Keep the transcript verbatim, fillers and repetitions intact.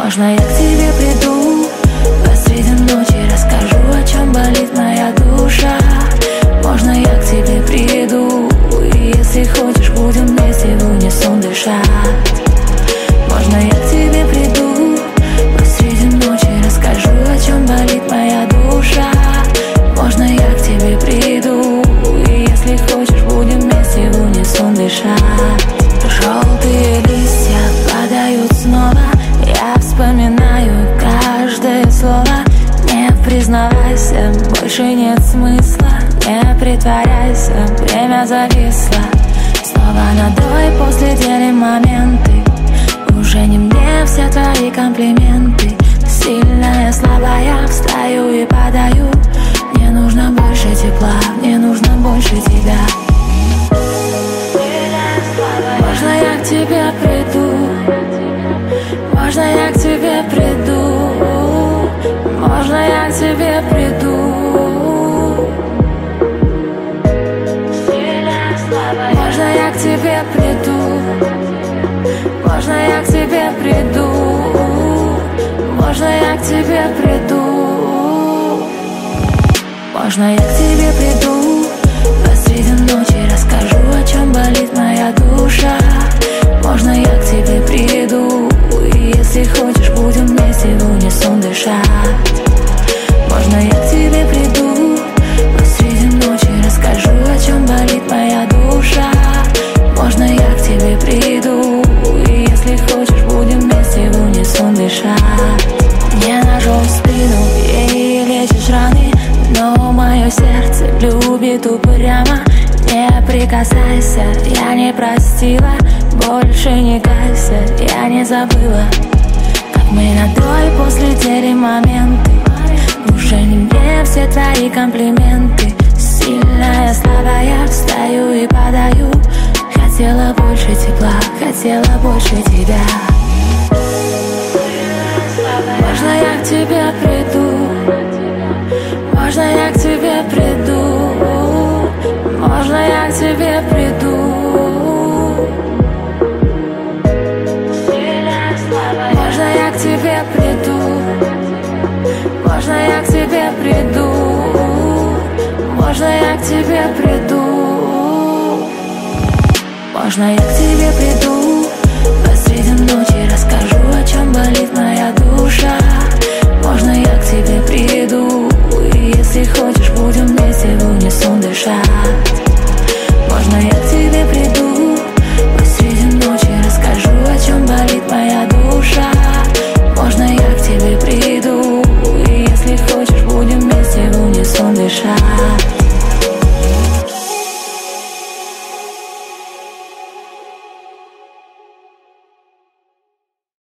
Можно я к тебе приду посреди ночи, расскажу, о чем болит моя душа. Можно я к тебе приду, и если хочешь, будем вместе в унисон дышать. Можно я к тебе приду посреди ночи, расскажу, о чем болит моя душа. Можно я к тебе приду, и если хочешь, будем вместе в унисон дышать. Желтые листья падают снова, я вспоминаю каждое слово. Не признавайся, больше нет смысла, не притворяйся, время зависло. Снова на до и после делим моменты. Уже не мне все твои комплименты. Сильная, слабая, встаю и падаю. Мне нужно больше тепла, мне нужно больше тебя. Можно я к тебе приду? Можно я к тебе приду? Можно я к тебе приду? Можно я к тебе приду? Можно я к тебе приду? Можно я к тебе приду? Можно я к тебе приду посреди ночи, расскажу, о чем болит моя душа. Можно я к тебе приду, и если хочешь, будем вместе в унисон дышать. Можно я к тебе приду посреди ночи, расскажу, о чем болит моя душа. Можно я к тебе приду, и если хочешь, будем вместе в унисон дышать. Не ножом в спину ей лечишь раны, но мое сердце любит упрямо. Не прикасайся, я не простила, больше не кайся, я не забыла. Как мы на до и после делим моменты. Уже не мне все твои комплименты. Сильная, слабая, встаю и падаю. Хотела больше тепла, хотела больше тебя. Можно я к тебе приду? Можно я к тебе приду? Можно я к тебе приду? Можно я к тебе приду? Можно я к тебе приду? Можно я к тебе приду? Можно я к тебе приду посреди ночи, расскажу,